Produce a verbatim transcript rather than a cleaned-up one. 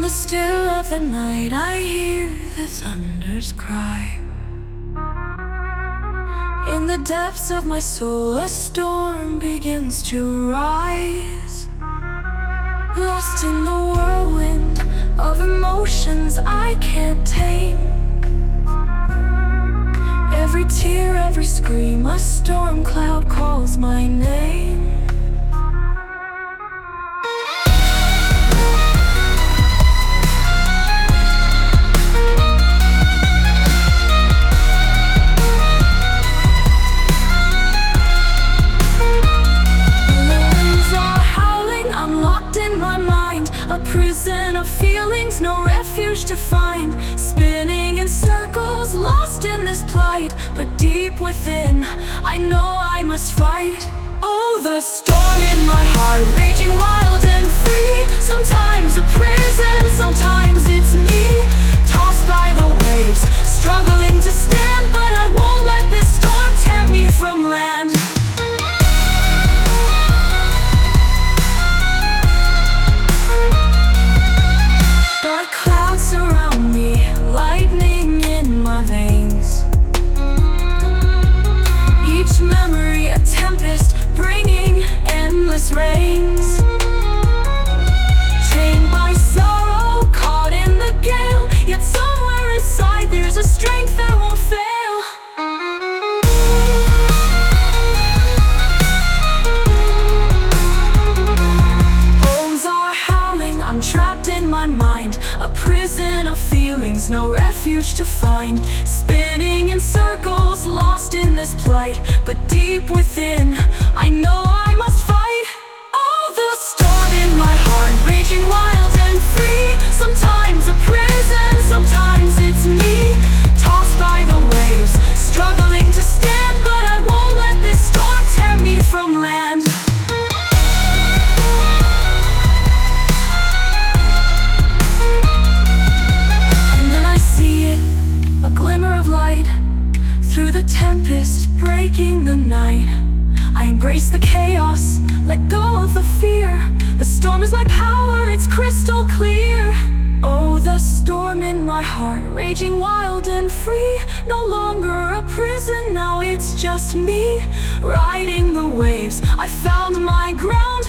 the still of the night I hear the thunder's cry. In the depths of my soul a storm begins to rise. Lost in the whirlwind of emotions I can't tame. Every tear, every scream, a storm cloud calls my name. A prison of feelings, no refuge to find. Spinning in circles, lost in this plight. But deep within, I know I must fight. Oh, the storm in my heart, raging wild and free. Sometimes a prison, sometimes it's me. Tossed by the waves, struggling to stand. But I won't let this storm tear me from land. Surround me, lightning in my veins. Each memory a tempest, bringing endless rains. Chained by sorrow, caught in the gale. Yet somewhere inside there's a strength that won't fail. Bones are howling, I'm trapped in my mind. A prison of feelings, no refuge to find. Spinning in circles, lost in this plight. But deep within, I know I must fight. Oh, the storm in my heart, raging wild and free. Sometimes a prison, sometimes it's me. Tossed by the waves, struggling to stand. But I won't let this storm tear me from land. Through the tempest, breaking the night, I embrace the chaos, let go of the fear. The storm is my power, it's crystal clear. Oh, the storm in my heart, raging wild and free. No longer a prison, now it's just me. Riding the waves, I found my ground.